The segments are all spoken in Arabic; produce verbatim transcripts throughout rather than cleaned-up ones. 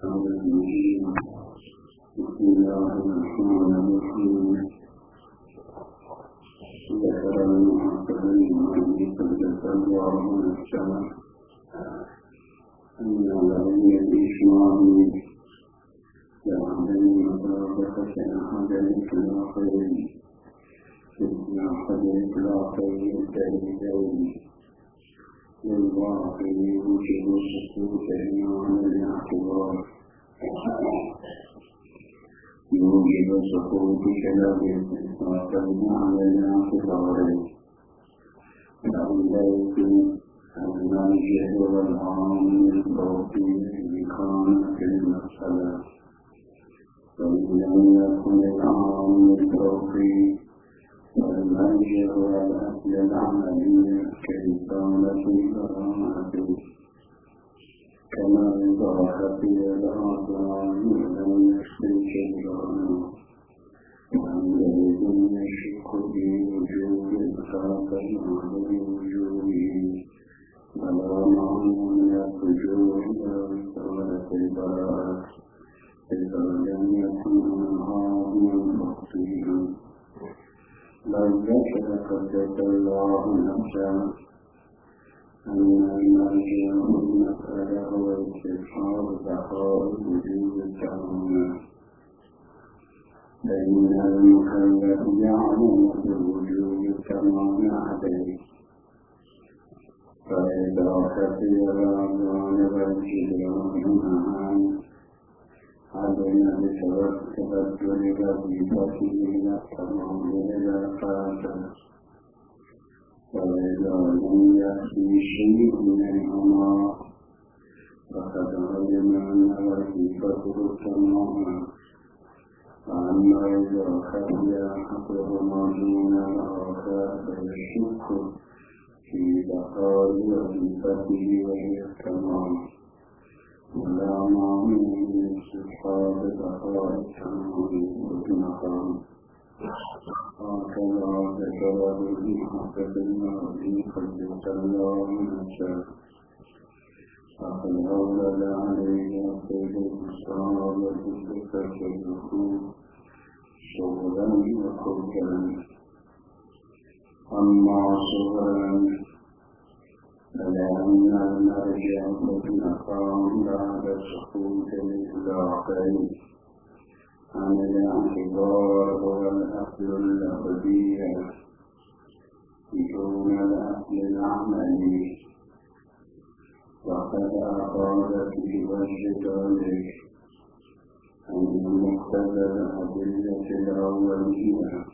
بسم الله الرحمن الرحيم. ذكر المحسنين من قبل الله من السماء أن الذين يشمعون يعملون مطابقة أحد الخلافين إن أحد الخلافين التالتين للواقع يوجد سقوط عن الاعتبار يوجد سقوط كلام الإنسان على الاعتبار فأولئك المنجد والعام الباطل بإقامة المسألة وإن لم يكن العام الباطل والمنجد والأصل العملي كإقامة الكرامة كما إذا خفي الأعضاء لم يشرك الجرم وعندئذ يشك في وجود الخاطر على وجوده ولا معنى من الرجوع إلى رسالة البراءة إذا لم يكن عنها من مقصود لو ذكر قدس الله نفسه أن المرجع المسألة هو استشعار بقاء وجود الكرامة فإن المكلف يعلم بوجود الكرامة عليه فإذا خفي الأذان والجدران معا علم بتبدل وظيفته إلى الكرامة إلى قاتل وإذا لم يأتي شيء منهما فقد علم أن وظيفته الكرامة وأما إذا خفي أحدهما دون الآخر فيشك في بقاء وظيفته وهي الكرامة ولا معنى من استصحاب بقاء الكرامة والمقام هكذا ذكره بحسب الماضي قد الله نفسه فقد أولد عليه سيد الصحابة بتكلفه صغرا وكبرا أما صغرا فلأن المرجع مطلقا بعد سقوط الإطلاقين عن الاعتبار هو الأصل اللفظي دون الأصل العملي وقد أفاد في وجه ذلك أن مقتضى الأدلة الأولية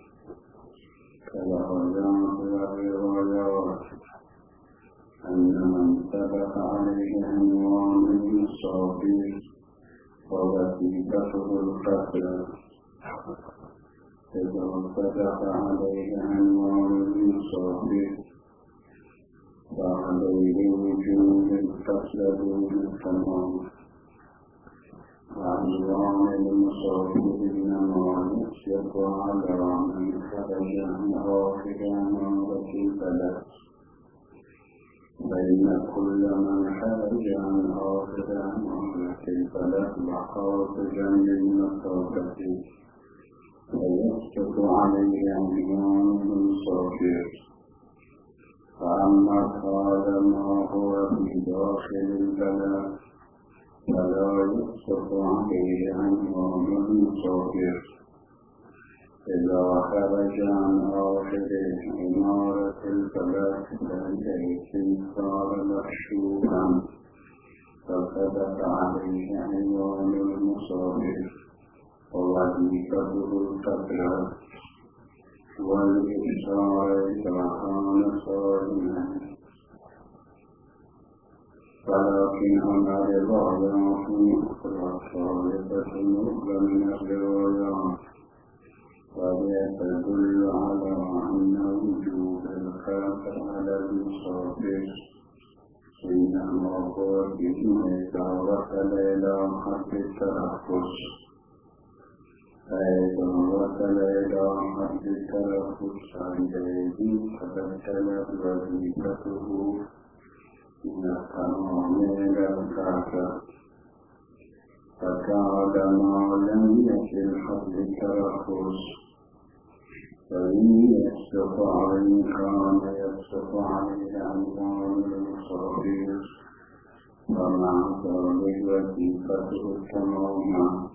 كالآيات والروايات أن من سبق عليه عنوان الصابر ووظيفته القتل إذا سبق عليه عنوان الصابر فعليه وجود القتل دون التمام وعنوان المصابر إنما يشق على من خرج عن آخر عمارة البلد بين كل من خرج عن آخر عمارة البلد وخارجا للمسافة ويسقط عليه عنوان المصابر فأما هذا ما هو في داخل البلد فلا يسقط عليه عنوان المصابر إذا خرج عن آخر عمارة البلد فإنه صار مكشوفا فثبت عليه عنوان المصابر ووظيفته القتل والإبصار إذا كان صارما ولكن هناك روايات أخرى ثابتة أخرى من الروايات وهي تدل على أن وجود الخاطر على المصابر إنما هو إذا وصل إلى حد التنفس فإذا وصل إلى حد التنفس عندئذ تبدلت وظيفته من التمام إلى الخاطر فكان ما لم يكن حد الترخص فإن يصدق عليه كان يصدق عليه أموال المصابيح ومع ذلك وظيفته التمام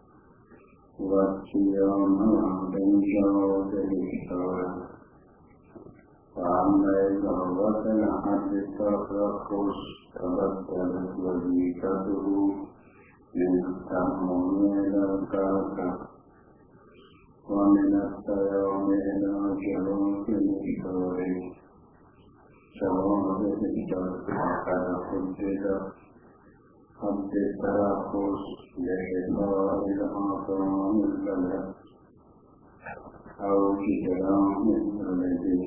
والصيام عن جواد الإشارة. فأما إذا وصل حد الترخص تبدلت وظيفته من التمام إلى الكافة ومن الصيام إلى جواد الإشارة سواء الإشارة فقد حدد حد الترخص لحفاظ الأعضاء البلد أو جدران البلد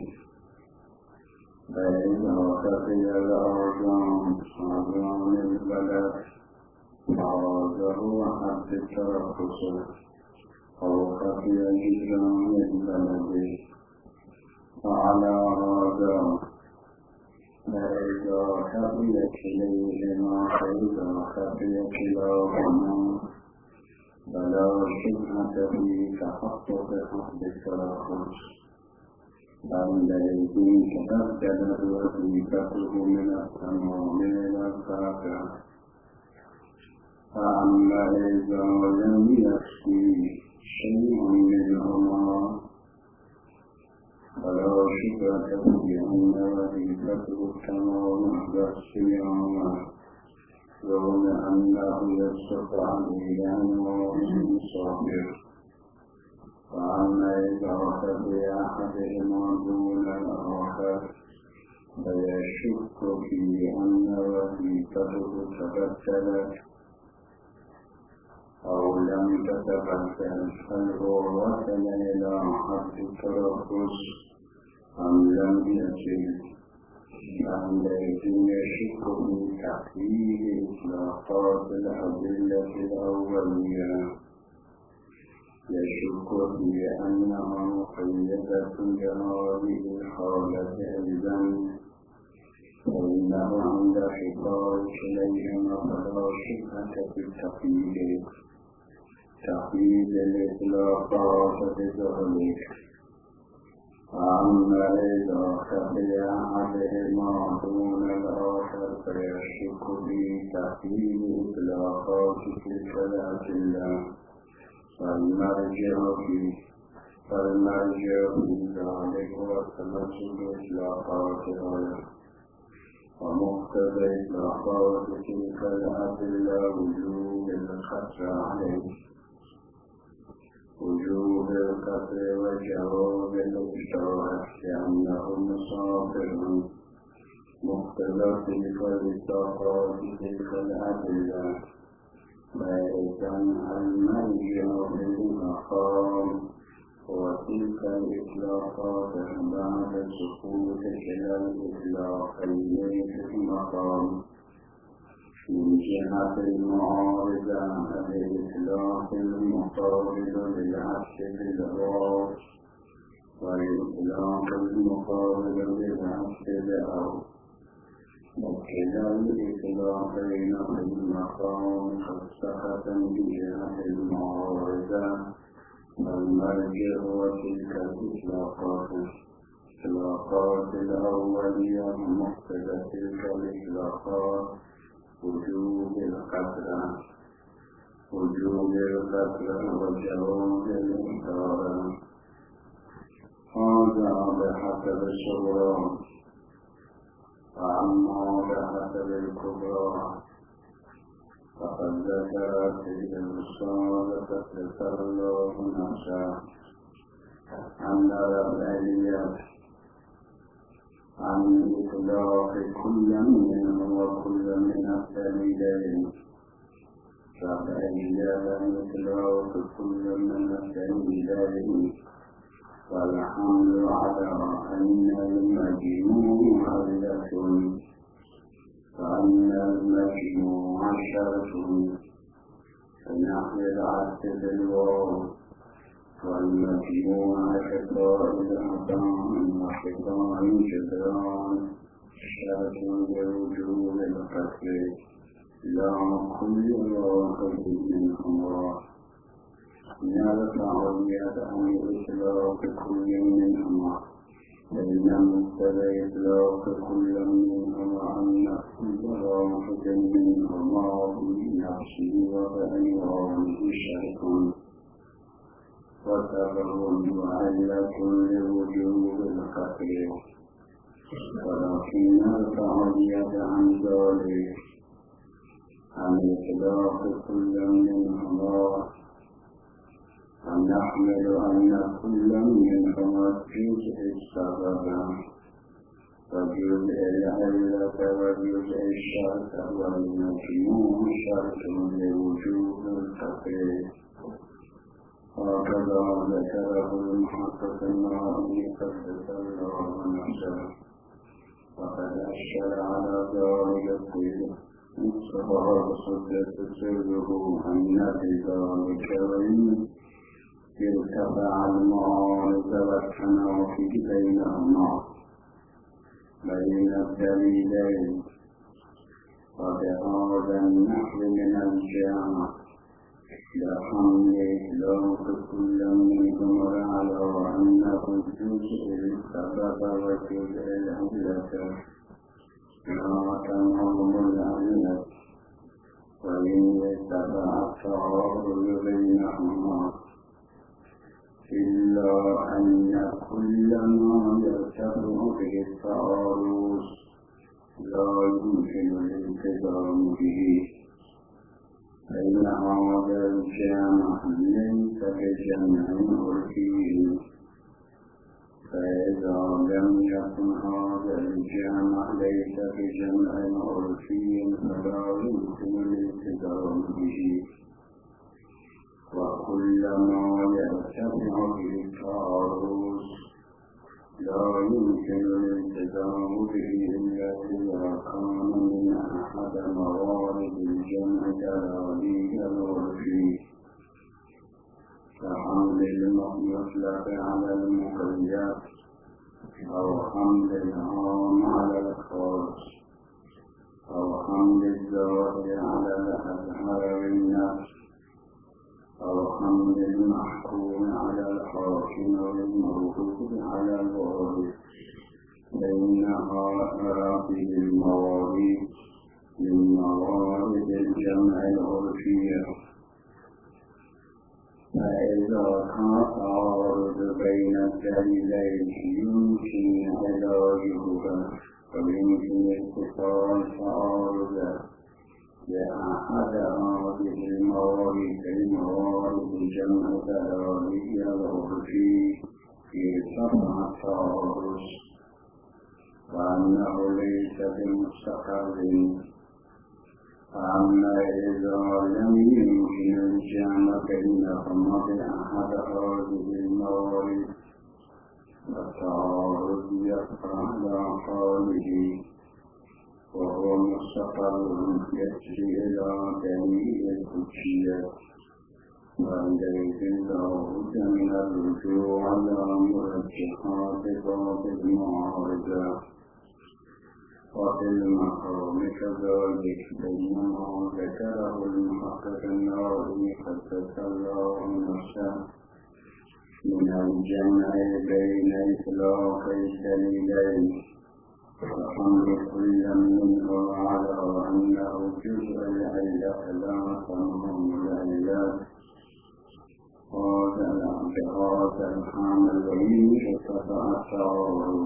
فإذا خفي الأرجان أرجان البلد عرضه حد الترخص أو خفي جدران البلد فعلى هذا فإذا خفي كليهما فإذا خفي كلاهما فلا شبهة في تحقق حد الترخص الذي تبدلت وظيفته من التمام إلى الكافة. فأما إذا لم يكفي شيء منهما فلا شبهة في أن وظيفته التمام والصيام رغم أنه يصدق عليه أنواع صابر. فأما إذا خفي أحدهما دون الآخر فيشك في أن وظيفته تبدلت أو لم تتبدل هل هو وصل إلى حد الترخص أم لم يصل. فعندئذ يشك في تحليل إطلاقات الأدلة الأولية يشك في أنها مقيدة بهذه الحالة أيضا فإنه عند حفاظ كليهما فلا شبهة في التقييد تقييد الإطلاقات بذلك. أما إذا خفي أحدهما دون الآخر فيشك في تقييد إطلاقات تلك الأدلة فالمرجع في فالمرجع في ذلك هو تمثل إطلاقاتها ومقتضى إطلاقات تلك الأدلة وجوب القطع عليه وجوب القطع وجواب الإشارة لأنه مسافر. مقتضى تلك الإطلاقات تلك الأدلة فإذا المرجع في المقام وتلك الإطلاقات بعد سقوط كلا الإطلاقين في المقام من جهة المعارضة الإطلاق المقابل للعكس في الغاية والإطلاق المقابل للعكس في الأرض وكلا الإطلاقين في المقام خاصة بجهة المعارضة والمرجع وتلك الإطلاقات الإطلاقات الأولية مقتضى تلك الإطلاقات وجوب القطع وجوب القطع وجواب الإشارة. هذا بحسب الصغرى. وأما بحسب الكبرى فقد ذكر في الرسالة ذكر الله نفسه أن الآلية عن إطلاق كل منهم وكل من الدليلين فالآلية عن إطلاق كل من الدليلين والحمل على أن المجموع علة فأن المجموع شرط فنحو العكس بالواو والمجموع كقائد أعطان وحيطان جدران شرط لوجوب القتل لا كل واحد منهما نرفع اليد عن إطلاق كل منهما فإن مبتدأ إطلاق كل منهما أن كل واحد منهما بنفسه وبعنوانه شرط وسبب وعلة لوجوب القتل ولكن نرفع اليد عن ذلك عن إطلاق كل منهما ونحمل أن كل منهما جزء السبب وجزء العلة وجزء الشرط والمجموع شرط لوجوب التقليد وكذا ذكره المحقق النووي قدس الله نفسه وقد أشار على ذلك الطيب صفحة صدة سره أن بذلك وإن ارتفع المعارض والتنافي بينهما بين الدليلين وبهذا النحو من الجامع لحمل إطلاق كل منهما على أنه جزء السبب وجزء العلة لا تنظم العلة وإن ارتفع التعارض بينهما إلا أن كل ما يرتفع به التعارض لا يمكن الالتزام به فإن هذا الجامع ليس بجمع عرفي فإذا لم يكن هذا الجامع ليس بجمع عرفي فلا يمكن الالتزام به وكلما يرتفع به التعارض لا يمكن الالتزام به إلا إذا كان من أحد موارد الجمع الدلالي العرفي كحمل المطلق على المقيد أو حمل العام على الخاص أو حمل الزواج على الأظهر بالنفس أو حمل المحكوم على الحاكم والموقوف على الوارث فإنها هذه الموارد من موارد الجمع العرفية فإذا كان تعارض بين الدليلين يمكن علاجهما ويمكن اتصال تعارضه لأحد هذه الموارد الموارد الجمع الدلالي العرفي في سبع التعارض وأنه ليس بمستقر أما إذا لم يمكن الجمع بينهما بأحد هذه الموارد فالتعارض يقع على حاله وهو مستقر يجري إلى جميع الحجية وعندئذ لا بد من الرجوع على مرجحات باب المعارضة وفي المقام كذلك بينما ذكره المحقق النووي قدس الله نفسه من الجمع بين إطلاق الدليلين وحمل كل منه على أنه جزء العلة لا تنظم العلات هذا الاعتقاد الحامل به ارتفع التعارض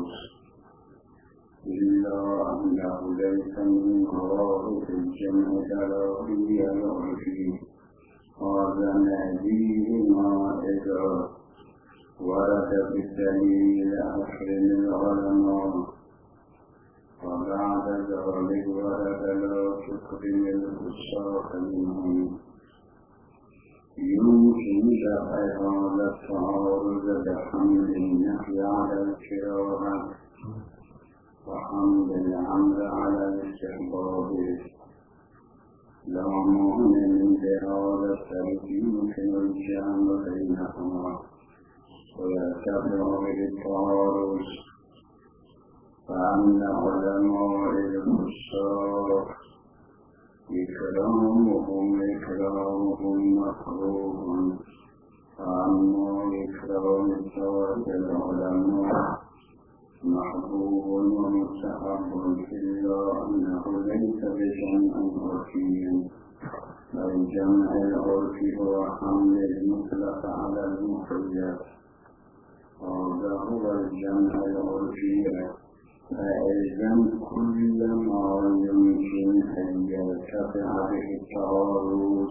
إلا أنه ليس من قواعد الجمع الدلالي العرفي هذا ناديه ما إذا ورد بالدليل أكرم العلماء وبعد ذلك ورد لا تكرم الفساق منهم يمكن دفع هذا التعارض بحمل النحي على الكراهة وحمل الأمر على الاستحباب لا معنى من هذا الترك يمكن الجمع بينهما ويرتفع بالتعارض فأن علماء الفساق إكرامهم إكرامهم مكروه أما إكرام السواد العلماء محبوب ومستحب إلا أنه ليس بجمع عرفي، الجمع العرفي هو حمل المطلق على المقيد، هذا هو الجمع العرفي، فإذن كل ما يمكن أن يرتفع به التعارض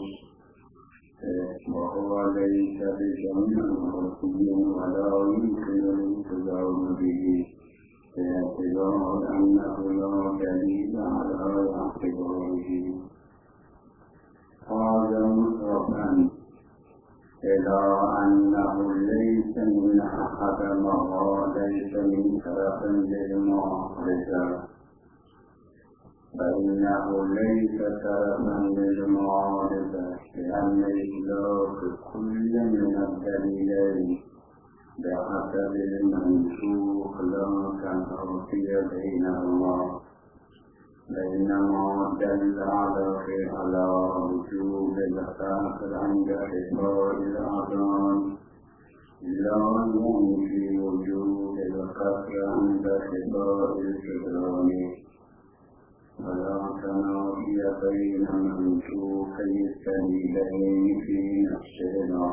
وهو ليس بجمع عرفي ولا يمكن الالتزام به باعتبار أنه لا دليل على اعتباره. هذا مطلقا إلى أنه ليس من أحد ما ليس من طرف للمعارضة، فإنه ليس طرفا للمعارضة لأن إطلاق كل من الدليلين بحسب المنسوخ لا تنافي بينهما، بينما دل على على وجوب الكافر عند إطلاق الأذان لا ينفي وجوب الكافر عند إطلاق الجدران، ولا تنافي بين منسوخي الدليلين في نفسهما،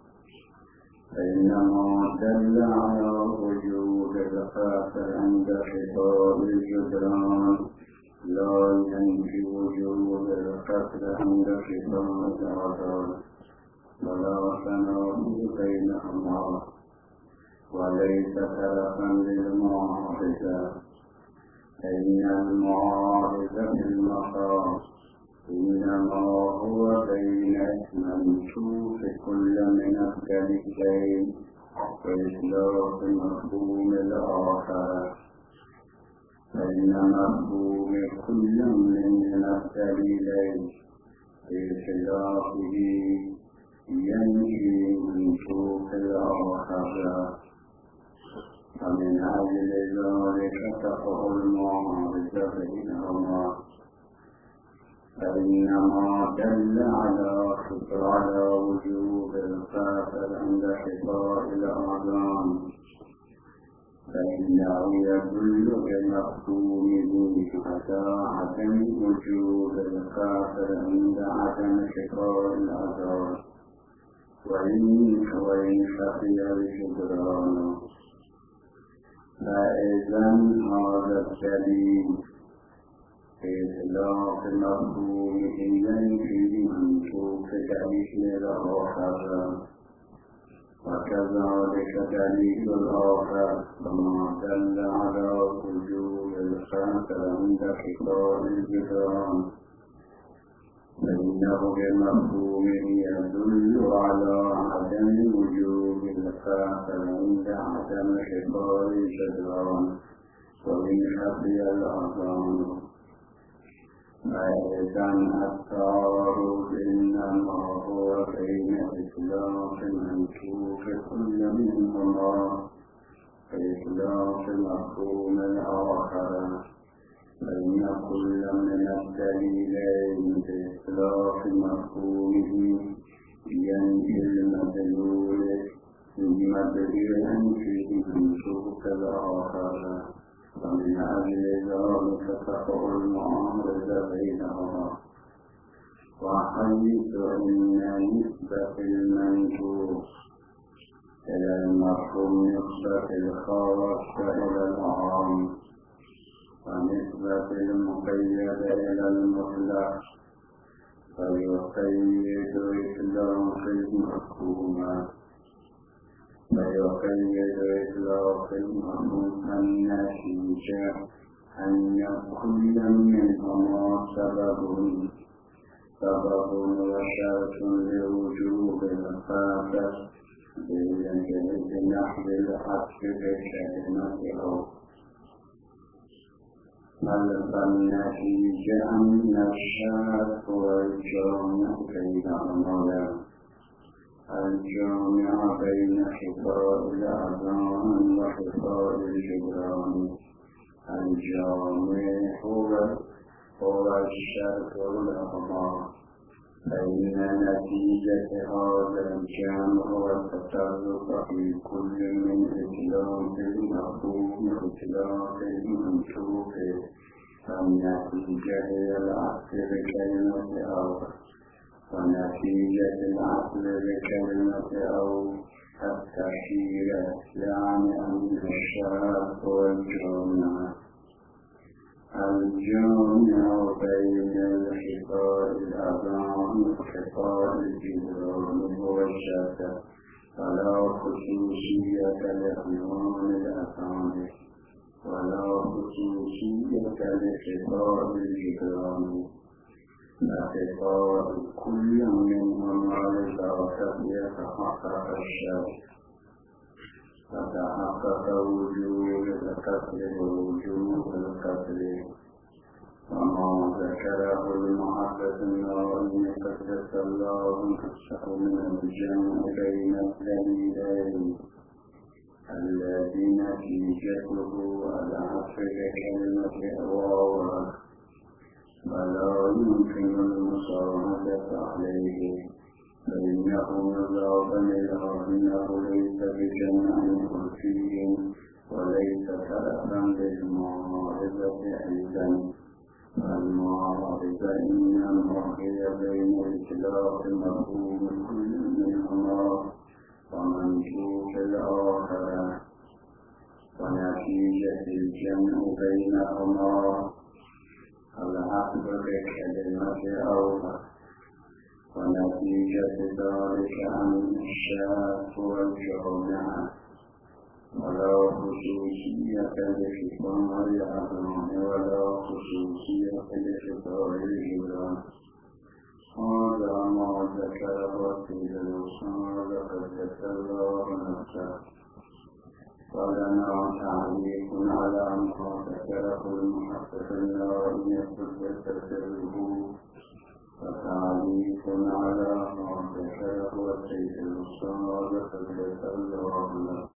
فإنما دل على وجوب الكافر عند إطلاق الجدران لا ينفي وجوب الكفر عند إطلاق الأذان، ولا تنافي بينهما، وليس طرفا للمعارضة، فإن المعارضة في المقام إنما هو بين منسوخ كل من الدليلين وإطلاق مفهوم الآخر، فإن مفهوم كل من الدليلين بخلافه ينفي منسوخ الآخر، ومن أجل ذلك تقع المعارضة بينهما، فإنما دل على على وجوب الكافر عند إطلاق الأذان فإنه يدل بمفهومه على عدم وجوب الكافر عند عدم إطلاق الأذان، وإن وإن خفي الجدران، فإذا هذا الدليل إطلاق مفهومه ينفي منسوخ دليل الآخر، وكذلك دليل الآخر كما دل على وجوب الكافر عند إطلاق الجدران فإنه بمفهومه يدل على عدم وجوب الكافر عند عدم إطلاق الجدران، وإن خفي الأذان، فإذا التعارض إنما هو بين إطلاق منسوخ كل منهما وإطلاق مفهوم الآخر، فإن كل من الدليلين بإطلاق مفهومه ينفي المدلول مدلولا فيه منسوخ الآخر، ومن أجل ذلك تقع المعارضة بينهما. وحيث أن نسبة المنسوخ إلى المفهوم نسبة الخاص إلى العام، ونسبة المقيد إلى المطلق، فيقيد إطلاق المفهوم فيقيد إطلاق المفهوم النتيجة أن كل منهما سبب سبب وشرط لوجوب الكافر بنحو الحق بكلمة أو فالنتيجة أن الشرط والجامع بينهما الجامع بين خطاب الأذان وخطاب الجدران، الجامع هو هو الشرط والأقمار فإن نتيجة هذا الجمع هو التطرق في كل من إطلاق المفهوم إطلاق المنطوق فالنتيجة هي العقل بكلمة أو ونتيجة العقل بكلمة أو التشير يعني أن الشرط والجمع الجمع بين الخطاب الأعظم والخطاب الجدران الموجهة فلا خصوصية لعنوان الأسامي ولا خصوصية لخطاب الجدران فخطاب كل منهما لذاته يتحقق الشرط فتحقق وجود الكسر ووجود الكسر وما ذكره المحدث الناظم قدس الله نفسه من الجمع بين الدليلين الذي نتيجته العطف بكلمة أواوى فلا يمكن المساعدة عليه فإنه مضاف إلى أنه ليس بجمع كرسي وليس تلفا للمعارضة أيضا المعارضة إنما هي بين إطلاق مفهوم كل منهما ومنطوق الآخر ونتيجة الجمع بينهما العقد بكلمة أوضح ونتيجة ذلك أن الشاذ والجامع ولا خصوصية لخطاب الأعظم ولا خصوصية لخطاب الجدران هذا ما ذكره سيد الوصال قدس الله نفسه ولنا تعليق على ما ذكره المحقق الناظم قدس سره وتعليق على ما ذكره السيد الوصال قدس الله نفسه